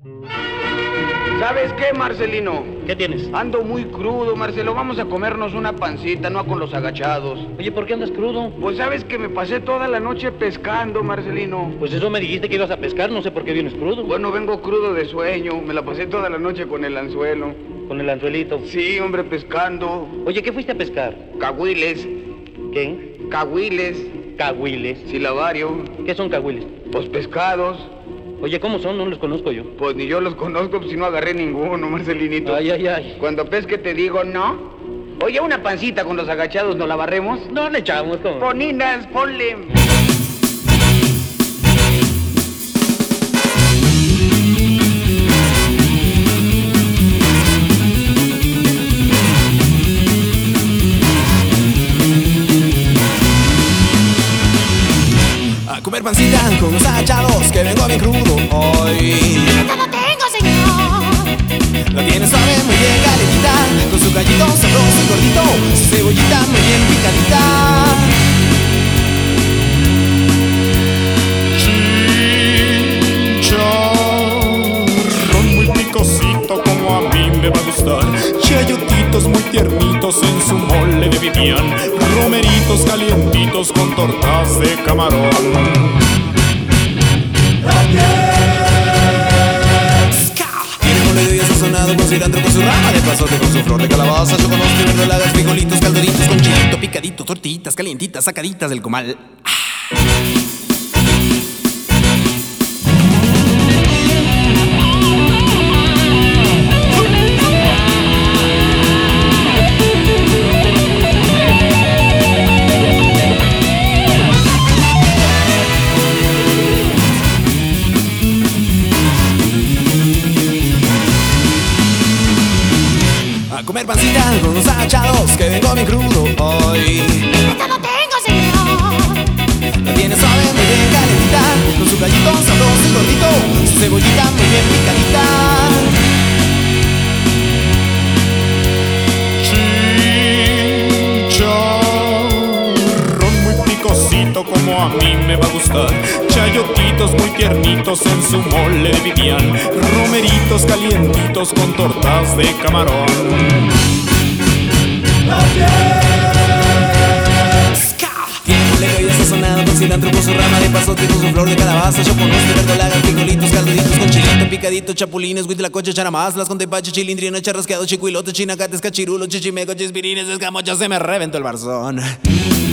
¿Sabes qué, Marcelino? ¿Qué tienes? Ando muy crudo, Marcelo. Vamos a comernos una pancita, no con los agachados. Oye, ¿por qué andas crudo? Pues sabes que me pasé toda la noche pescando, Marcelino. Pues eso me dijiste que ibas a pescar, no sé por qué vienes crudo. Bueno, vengo crudo de sueño. Me la pasé toda la noche con el anzuelo. Con el anzuelito. Sí, hombre, pescando. Oye, ¿qué fuiste a pescar? Cahuiles. ¿Qué? Cahuiles. Cahuiles. Silabario. ¿Qué son cahuiles? Pues pescados. Oye, ¿cómo son? No los conozco yo. Pues ni yo los conozco, pues si no agarré ninguno, Marcelinito. Ay, ay, ay. Cuando pesque te digo no. Oye, una pancita con los agachados, ¿nos la barremos? No le echamos, ¿cómo? Poninas, ponle. A comer pancita con los agachados, que vengo bien crudo hoy. ¡Ya lo tengo, señor! La tiene suave, muy bien calentita, con su gallito sabroso y gordito, su cebollita muy bien picadita. Chicharrón muy picosito como a mí me va a gustar. Chayotitos muy tiernitos en su mole de vivian. Romeritos calientitos con tortas de camarón. Tiene mole de olla sazonado con cilantro, con su rama de pasote, con su flor de calabaza, choconosque, verdolagas, frijolitos, caldoritos, con chilito picadito, tortillitas calientitas, sacaditas del comal. A comer pancita con los agachados, que vengo bien crudo hoy. ¡Ya lo tengo, señor! La tiene suave, muy bien calentita, con su gallito sabroso y gordito, su cebollita muy bien picadita. Chicharrón muy picosito como a mí me va a gustar. Chayotitos muy tiernitos en su mole de vivian. Romeritos calientitos con tortas de camarón. Tiene mole de olla sazonado con cilantro, con su rama de pasote, con su flor de calabaza, choconosque, verdolagas, frijolitos, caldoditos, con chilito picadito, chapulines, huitlacoche, charamazlas, con tepache, chilindrina, charrasqueado, chicuilote, chinacates, cachirulos, chichimeco, chispirines, escamochas, se me reventó el barzón.